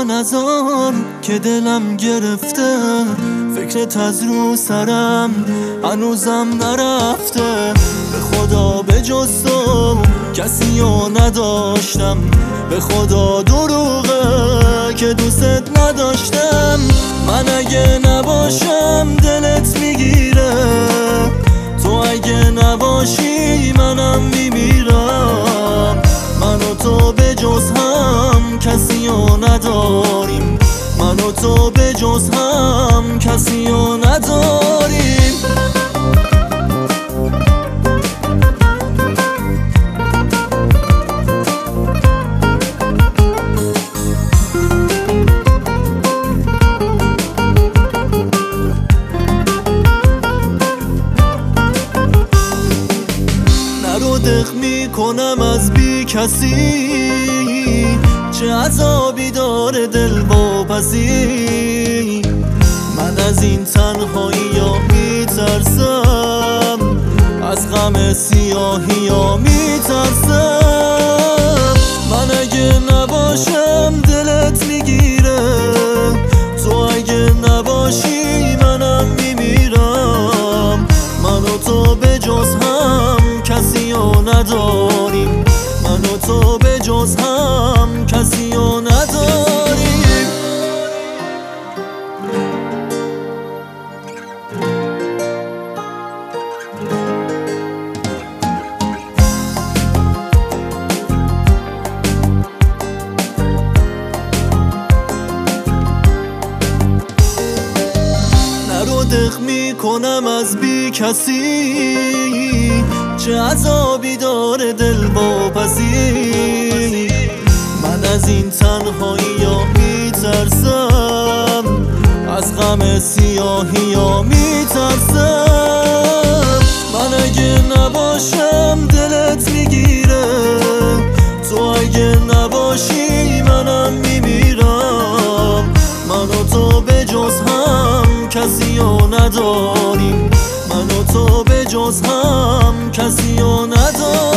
بیا نزار که دلم گرفته، فکرت از رو سرم هنوزم نرفته. به خدا به جز تو کسی رو نداشتم، به خدا دروغه که دوست نداشتم. من اگه نباشم دلت میگیره، تو اگه نباشی منم میمیرم. من و تو به جز هم کسی رو نداریم، من و تو به جز هم کسی رو نداریم. نرو دق میکنم از بی کسی، چه عذابی داره دل واپسی. من از این تنهایی ها میترسم، از غم سیاهی ها میترسم. من اگه نباشم دلت میگیره، تو اگه نباشی منم میمیرم. من و تو به جز هم کسی رو نداریم، من و تو به جز هم کسی رو نداریم. نرو دق میکنم از بی کسی، چه عذابی داره دل واپسی. من از این تنهایی ها میترسم، از غم سیاهی ها میترسم. من اگه نباشم دلت میگیره، تو اگه نباشی منم میمیرم. من و تو به جز هم کسی رو نداریم، من و تو به جز هم کسی رو نداریم.